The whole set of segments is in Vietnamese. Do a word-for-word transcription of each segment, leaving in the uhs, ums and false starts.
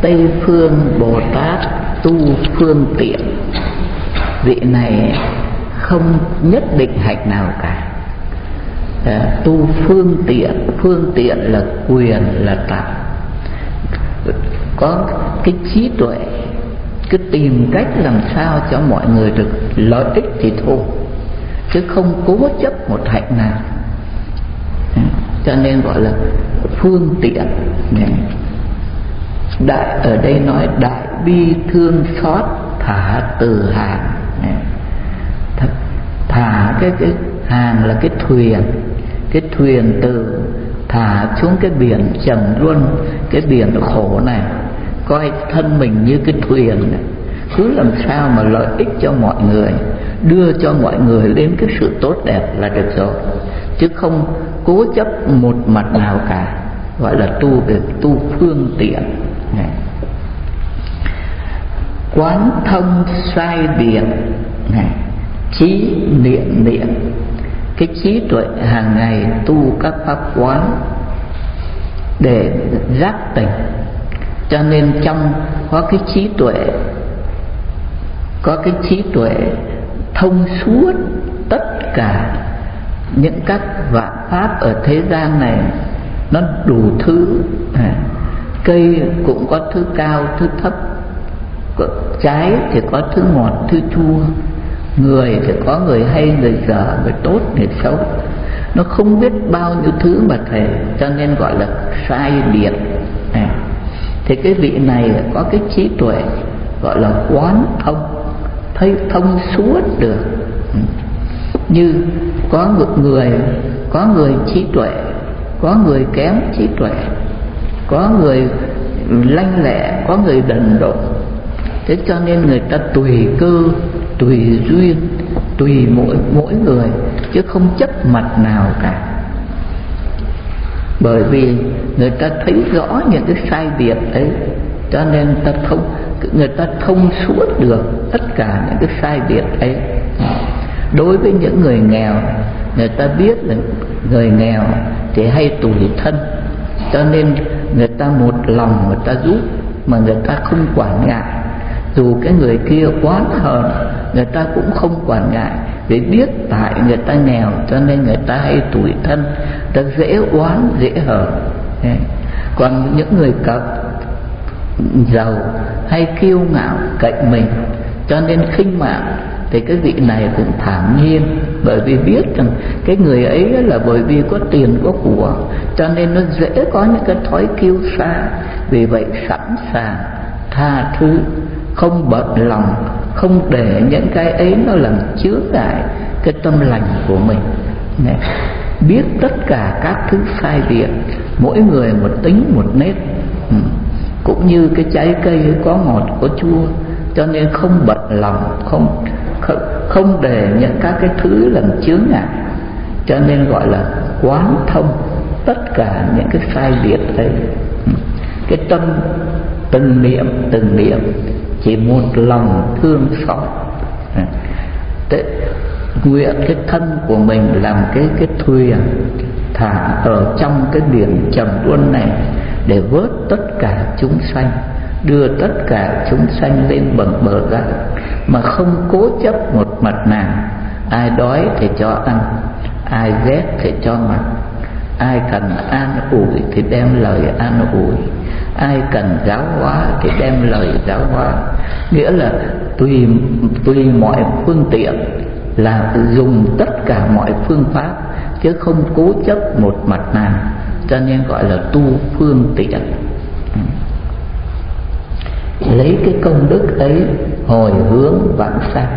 Tây Phương Bồ Tát tu phương tiện. Vị này không nhất định hạnh nào cả. À, tu phương tiện, phương tiện là quyền, là tạo, có cái trí tuệ, cứ tìm cách làm sao cho mọi người được lợi ích thì thôi, chứ không cố chấp một hạnh nào. Cho nên gọi là phương tiện. Đại ở đây nói đại bi thương xót thả từ hàng. Thả cái cái hàng là cái thuyền, cái thuyền từ thả xuống cái biển trầm luân, cái biển khổ này, coi thân mình như cái thuyền này, cứ làm sao mà lợi ích cho mọi người, đưa cho mọi người đến cái sự tốt đẹp là được rồi, chứ không cố chấp một mặt nào cả. Gọi là tu về tu phương tiện này. Quán thông sai biệt này, trí niệm niệm, cái trí tuệ hàng ngày tu các pháp quán để giác tỉnh. Cho nên trong có cái trí tuệ, có cái trí tuệ thông suốt tất cả những các vạn pháp ở thế gian này, nó đủ thứ. Cây cũng có thứ cao thứ thấp, trái thì có thứ ngọt thứ chua, người thì có người hay người dở, người tốt người xấu, nó không biết bao nhiêu thứ mà thầy, cho nên gọi là sai biệt. Thì cái vị này có cái trí tuệ gọi là quán thông, thấy thông suốt được. Như có người có người trí tuệ, có người kém trí tuệ, có người lanh lẹ, có người đần độn. Thế cho nên người ta tùy cơ, tùy duyên, tùy mỗi mỗi người, chứ không chấp mặt nào cả. Bởi vì người ta thấy rõ những cái sai biệt ấy, cho nên ta thông, người ta thông suốt được tất cả những cái sai biệt ấy. Đối với những người nghèo, người ta biết là người nghèo thì hay tủi thân, cho nên người ta một lòng người ta giúp, mà người ta không quản ngại. Dù cái người kia oán hờn, người ta cũng không quản ngại, vì biết tại người ta nghèo cho nên người ta hay tủi thân, ta dễ oán dễ hờn. Còn những người cập giàu hay kiêu ngạo cạnh mình, cho nên khinh mạng, thì cái vị này cũng thản nhiên, bởi vì biết rằng cái người ấy là bởi vì có tiền có của, cho nên nó dễ có những cái thói kiêu sa. Vì vậy sẵn sàng tha thứ, không bận lòng, không để những cái ấy nó làm chướng ngại cái tâm lành của mình. Này, biết tất cả các thứ sai biệt, mỗi người một tính một nết. ừ. Cũng như cái trái cây ấy có ngọt có chua, cho nên không bận lòng, không không, không để những các cái thứ làm chướng ngại, cho nên gọi là quán thông tất cả những cái sai biệt ấy. Cái tâm từng niệm từng niệm chỉ một lòng thương xót. Thế, nguyện cái thân của mình làm cái cái thuyền thả ở trong cái biển trầm luân này, để vớt tất cả chúng sanh, đưa tất cả chúng sanh lên bằng bờ giác, mà không cố chấp một mặt nào. Ai đói thì cho ăn, ai ghét thì cho mặc, ai cần an ủi thì đem lời an ủi, ai cần giáo hóa thì đem lời giáo hóa. Nghĩa là tùy tùy mọi phương tiện, là dùng tất cả mọi phương pháp, chứ không cố chấp một mặt nào, cho nên gọi là tu phương tiện. Lấy cái công đức ấy hồi hướng vãng sanh,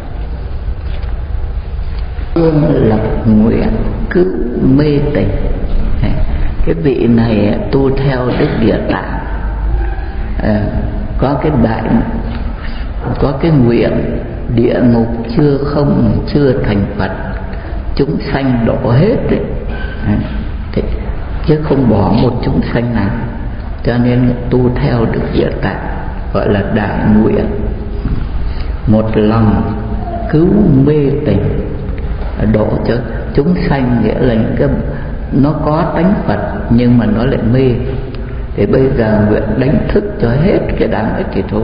phương lập nguyện cứu mê tình. Cái vị này tu theo Đức Địa Tạng, à, có cái đại, có cái nguyện địa ngục chưa không chưa thành Phật, chúng sanh độ hết đấy. À, thì, chứ không bỏ một chúng sanh nào, cho nên tu theo Đức Địa Tạng gọi là đại nguyện. Một lòng cứu mê tình, độ cho chúng sanh, nghĩa là những cái nó có tánh Phật nhưng mà nó lại mê, Thì bây giờ nguyện đánh thức cho hết cái đám ấy thì thôi.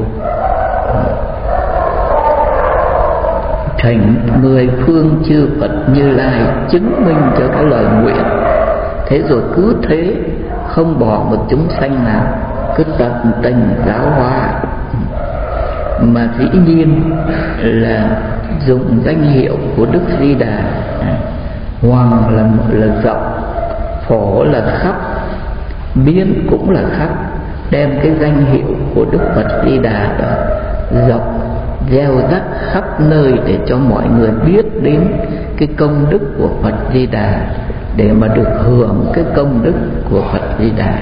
Thành mười phương chư Phật Như Lai chứng minh cho cái lời nguyện. Thế rồi cứ thế không bỏ một chúng sanh nào, cứ tận tình giáo hóa. Mà dĩ nhiên là dùng danh hiệu của Đức Di Đà. Hoàng là là rộng, phổ là khắp, biến cũng là khắp. Đem cái danh hiệu của Đức Phật Di Đà đó rộng gieo rắc khắp nơi để cho mọi người biết đến cái công đức của Phật Di Đà, để mà được hưởng cái công đức của Phật Di Đà.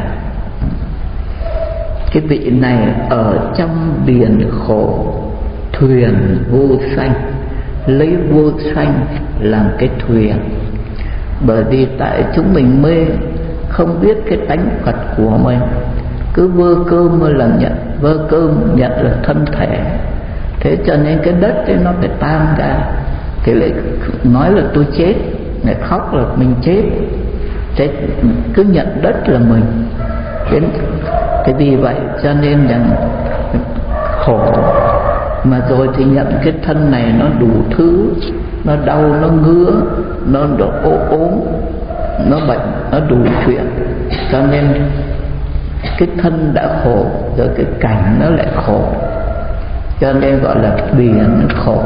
Cái vị này ở trong biển khổ, thuyền vô sanh, lấy vô sanh làm cái thuyền. Bởi vì tại chúng mình mê, không biết cái tánh Phật của mình, cứ vơ cơm là nhận, vơ cơm nhận là thân thể. Thế cho nên cái đất ấy nó phải tan ra, thì lại nói là tôi chết, lại khóc là mình chết. Thế cứ nhận đất là mình. Thế, thế vì vậy cho nên rằng khổ. Mà rồi thì nhận cái thân này nó đủ thứ, nó đau, nó ngứa, nó ố ốm, nó bệnh, nó đủ chuyện. Cho nên cái thân đã khổ, rồi cái cảnh nó lại khổ. Cho nên gọi là biển khổ.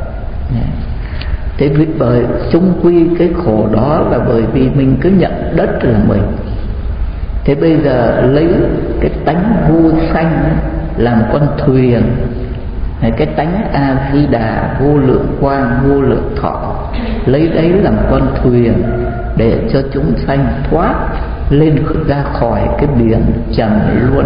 Thế vì bởi chung quy cái khổ đó là bởi vì mình cứ nhận đất là mình. Thế bây giờ lấy cái tánh vô sanh làm con thuyền, cái tánh A Di Đà vô lượng quang vô lượng thọ, lấy đấy làm con thuyền để cho chúng sanh thoát lên ra khỏi cái biển trần luôn.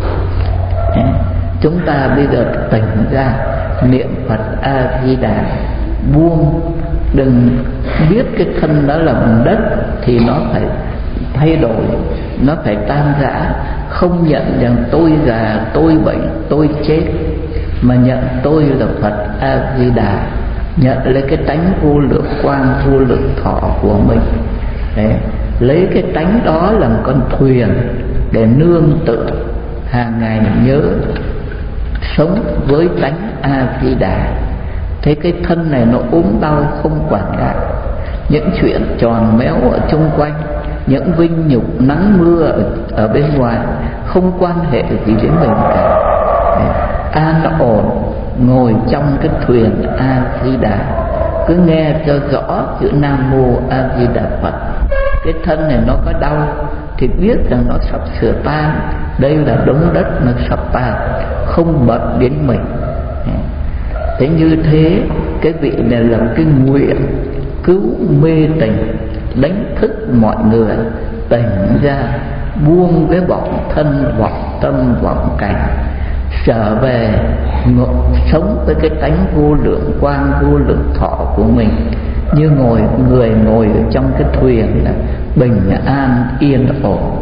Chúng ta bây giờ tỉnh ra, niệm Phật A Di Đà, buông, đừng biết cái thân đó là bằng đất thì nó phải thay đổi, nó phải tan rã. Không nhận rằng tôi già, tôi bệnh, tôi chết, mà nhận tôi là Phật A Di Đà, nhận lấy cái tánh vô lượng quang vô lượng thọ của mình. Đấy, lấy cái tánh đó làm con thuyền để nương tựa, hàng ngày nhớ sống với tánh A Di Đà. Thế cái thân này nó ốm đau không quản ngại, những chuyện tròn méo ở chung quanh, những vinh nhục nắng mưa ở, ở bên ngoài không quan hệ gì đến mình cả. An ổn ngồi trong cái thuyền A Di Đà, cứ nghe cho rõ chữ Nam Mô A Di Đà Phật. Cái thân này nó có đau thì biết rằng nó sắp sửa tan, đây là đống đất nó sắp tan, không bận đến mình. Thế như thế cái vị này là cái nguyện cứu mê tình, đánh thức mọi người tỉnh ra, buông cái vọng thân, vọng tâm, vọng cảnh, trở về ngộ, sống với cái tánh vô lượng quang vô lượng thọ của mình, như ngồi người ngồi ở trong cái thuyền là bình an yên ổn.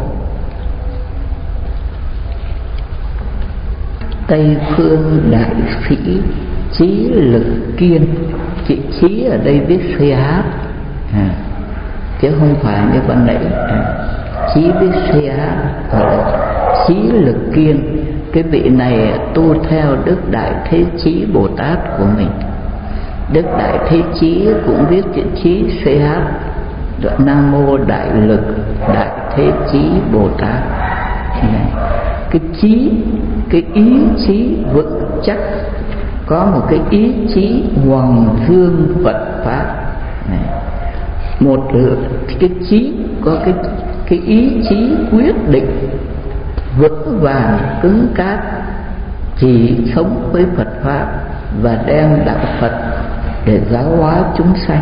Tây phương đại sĩ Chí Lực Kiên, chữ chí ở đây viết xê hát à, chứ không phải như ban nãy à, chí viết xê hát gọi là Chí Lực Kiên. Cái vị này tu theo Đức Đại Thế Chí Bồ Tát của mình. Đức Đại Thế Chí cũng viết chữ chí xê hát, Nam Mô Đại Lực Đại Thế Chí Bồ Tát. Cái chí, cái ý chí vững chắc, có một cái ý chí hoàng dương Phật pháp này. Một cái chí có cái cái ý chí quyết định vững vàng cứng cáp, chỉ sống với Phật pháp và đem đạo Phật để giáo hóa chúng sanh.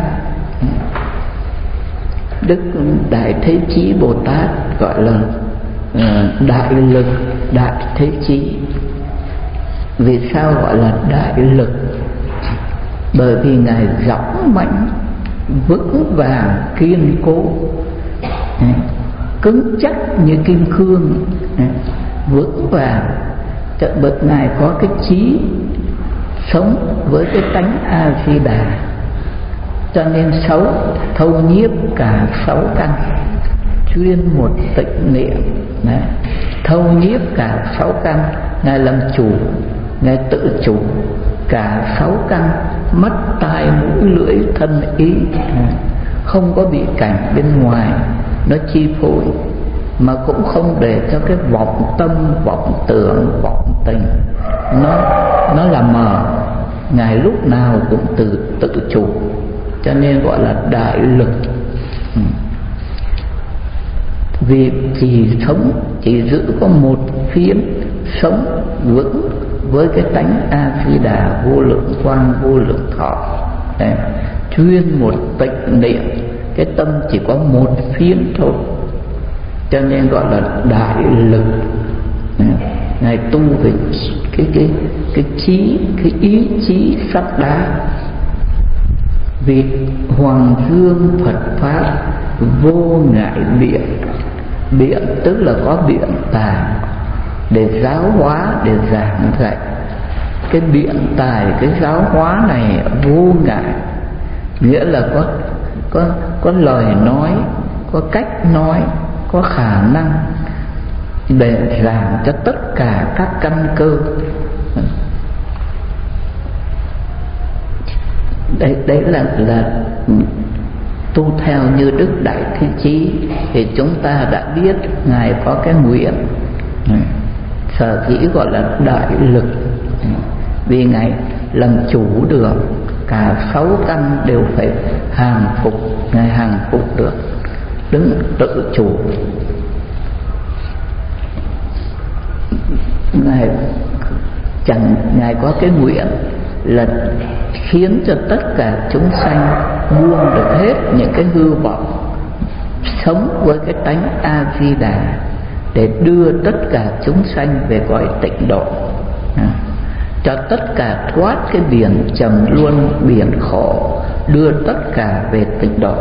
Đức Đại Thế Chí Bồ Tát gọi là uh, đại lực Đại Thế Chí. Vì sao gọi là đại lực? Bởi vì Ngài dõng mãnh, vững vàng, kiên cố, cứng chắc như kim cương, vững vàng. Bậc Ngài có cái chí sống với cái tánh A Di Đà, cho nên sáu thâu nhiếp cả sáu căn, chuyên một tịnh niệm này. thâu nhiếp cả sáu căn. Ngài làm chủ, Ngài tự chủ cả sáu căn: mắt, tai, mũi, lưỡi, thân, ý. Không có bị cảnh bên ngoài nó chi phối, mà cũng không để cho cái vọng tâm, vọng tưởng, vọng tình nó nó là mờ. Ngài lúc nào cũng tự tự chủ, cho nên gọi là đại lực. ừ. Vì chỉ sống, chỉ giữ có một phiến sống vững với cái tánh A Di Đà vô lượng quang vô lượng thọ. Đấy. Chuyên một tịnh niệm, cái tâm chỉ có một phiến thôi, cho nên gọi là đại lực. Ngài tu về cái cái cái trí, cái ý chí sắt đá. Vì hoàng dương Phật pháp vô ngại biện. Biện tức là có biện tài để giáo hóa, để giảng dạy. Cái biện tài, cái giáo hóa này vô ngại, nghĩa là có có có lời nói, có cách nói, có khả năng để giảng cho tất cả các căn cơ. Đấy, đấy là là tu theo như Đức Đại Thế Chí. Thì chúng ta đã biết Ngài có cái nguyện, sở dĩ gọi là đại lực, vì Ngài làm chủ được cả sáu căn đều phải hàng phục. Ngài hàng phục được, đứng tự chủ. Ngài chẳng Ngài có cái nguyện là khiến cho tất cả chúng sanh buông được hết những cái hư vọng, sống với cái tánh A Di Đà, để đưa tất cả chúng sanh về cõi tịnh độ, à, cho tất cả thoát cái biển trầm luân, biển khổ, đưa tất cả về tịnh độ.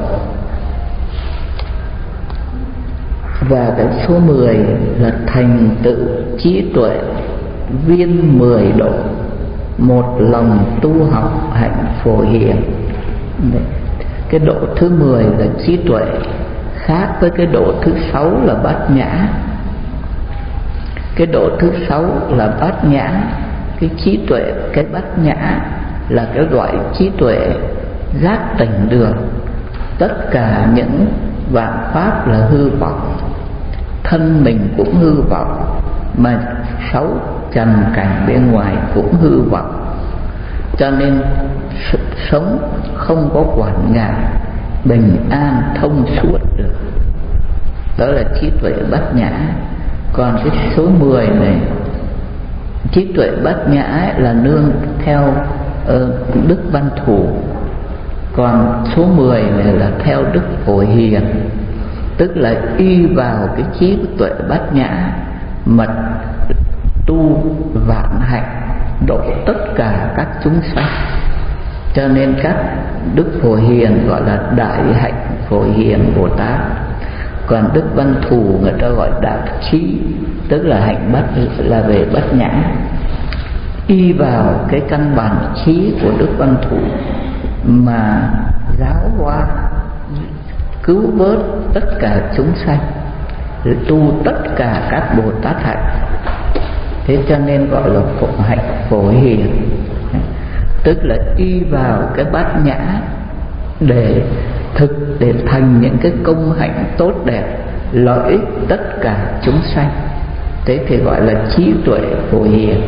Và cái số mười là thành tựu trí tuệ viên mười độ, một lòng tu học hạnh phổ hiền. Cái độ thứ mười là trí tuệ, khác với cái độ thứ sáu là bát nhã. Cái độ thứ sáu là bát nhã, cái trí tuệ, cái bát nhã là cái loại trí tuệ giác tỉnh được tất cả những vạn pháp là hư vọng, thân mình cũng hư vọng, mà sáu trần cảnh bên ngoài cũng hư vọng, cho nên sống không có quản ngại, bình an thông suốt được. Đó là trí tuệ bát nhã. Còn cái số mười này, trí tuệ bát nhã là nương theo uh, Đức Văn Thủ. Còn số mười này là theo Đức Phổ Hiền, tức là y vào cái trí tuệ bát nhã mà tu vạn hạnh, độ tất cả các chúng sanh. Cho nên các Đức Phổ Hiền gọi là Đại Hạnh Phổ Hiền Bồ Tát. Còn Đức Văn Thù người ta gọi Đại Trí, tức là hạnh bát, là về bát nhã, y vào cái căn bản trí của Đức Văn Thù mà giáo hóa, cứu vớt tất cả chúng sanh, tu tất cả các Bồ Tát hạnh. Thế cho nên gọi là phổ hạnh phổ hiền, tức là y vào cái bát nhã để thực, để thành những cái công hạnh tốt đẹp, lợi ích tất cả chúng sanh. Thế thì gọi là trí tuệ phổ hiền.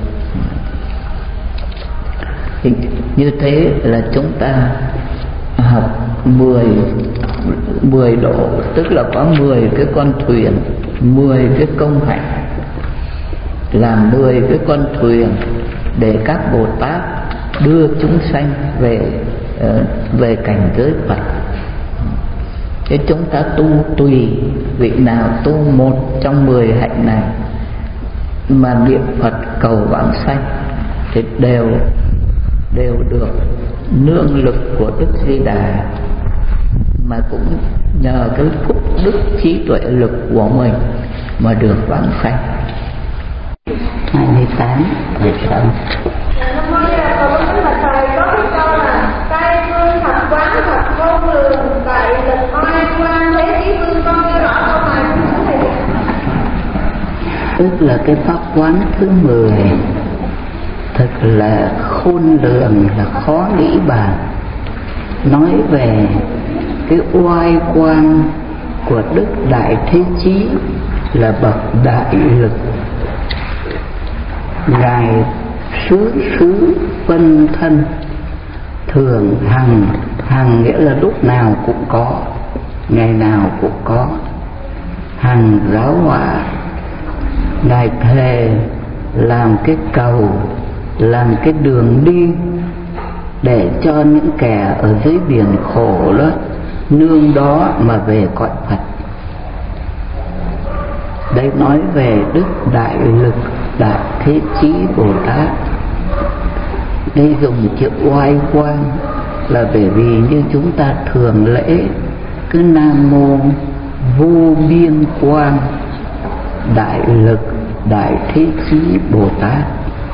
Thì như thế là chúng ta học mười mười độ, tức là có mười cái con thuyền, mười cái công hạnh, làm mười cái con thuyền để các Bồ Tát đưa chúng sanh về về cảnh giới Phật. Thế chúng ta tu tùy vị nào tu một trong mười hạnh này mà niệm Phật cầu vãng sanh thì đều đều được nương lực của Đức Di Đà, mà cũng nhờ cái phúc đức trí tuệ lực của mình mà được vãng sanh. hai mươi tám về sau. Năm nay là còn có là thầy có cái câu là Tây phương Phật quán Phật vô lượng, tại lực oai quan thế chí vương, con nghe rõ câu này không thầy? tức là cái pháp quán thứ mười, thật là khôn lường, là khó nghĩ bàn. Nói về cái oai quang của Đức Đại Thế Chí là bậc đại lực. Ngài xứ xứ phân thân, thường hằng, hằng nghĩa là lúc nào cũng có, ngày nào cũng có, hằng giáo hóa. Ngài thề làm cái cầu, làm cái đường đi để cho những kẻ ở dưới biển khổ đó nương đó mà về cõi Phật. Đây nói về Đức Đại Lực Đại Thế Chí Bồ Tát. Đây dùng chữ oai quang là bởi vì như chúng ta thường lễ cứ Nam Mô Vô Biên Quang Đại Lực Đại Thế Chí Bồ Tát.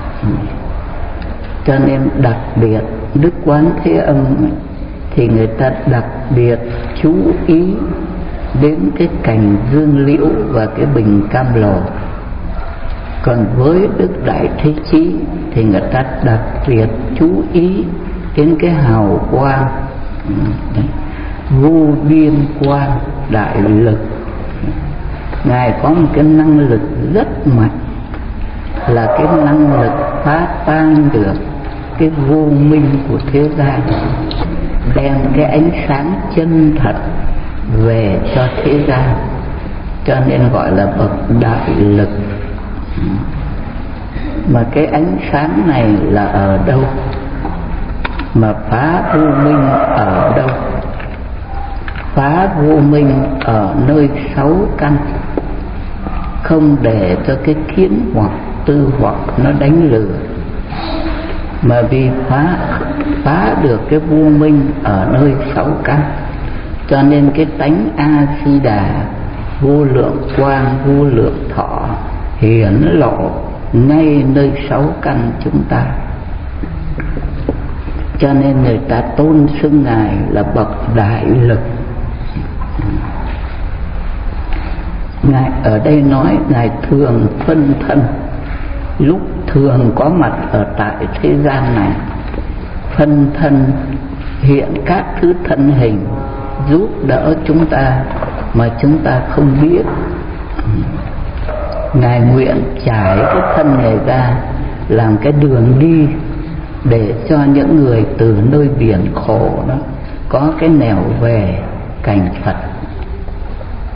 Cho nên đặc biệt Đức Quán Thế Âm thì người ta đặc biệt chú ý đến cái cành dương liễu và cái bình cam lồ. Còn với Đức Đại Thế Chí thì người ta đặc biệt chú ý đến cái hào quang. Đấy. Vô biên quang đại lực. Ngài có một cái năng lực rất mạnh, là cái năng lực phá tan được cái vô minh của thế gian, đem cái ánh sáng chân thật về cho thế gian, cho nên gọi là bậc đại lực. Mà cái ánh sáng này là ở đâu? Mà phá vô minh ở đâu? Phá vô minh ở nơi sáu căn, không để cho cái kiến hoặc tư hoặc nó đánh lừa. Mà vì phá phá được cái vô minh ở nơi sáu căn, cho nên cái tánh A Di Đà vô lượng quang vô lượng thọ hiển lộ ngay nơi sáu căn chúng ta. Cho nên người ta tôn xưng Ngài là bậc đại lực. Ngài ở đây nói Ngài thường phân thân, lúc thường có mặt ở tại thế gian này, phân thân hiện các thứ thân hình giúp đỡ chúng ta mà chúng ta không biết. Ngài nguyện trải cái thân này ra làm cái đường đi để cho những người từ nơi biển khổ đó có cái nẻo về cảnh Phật.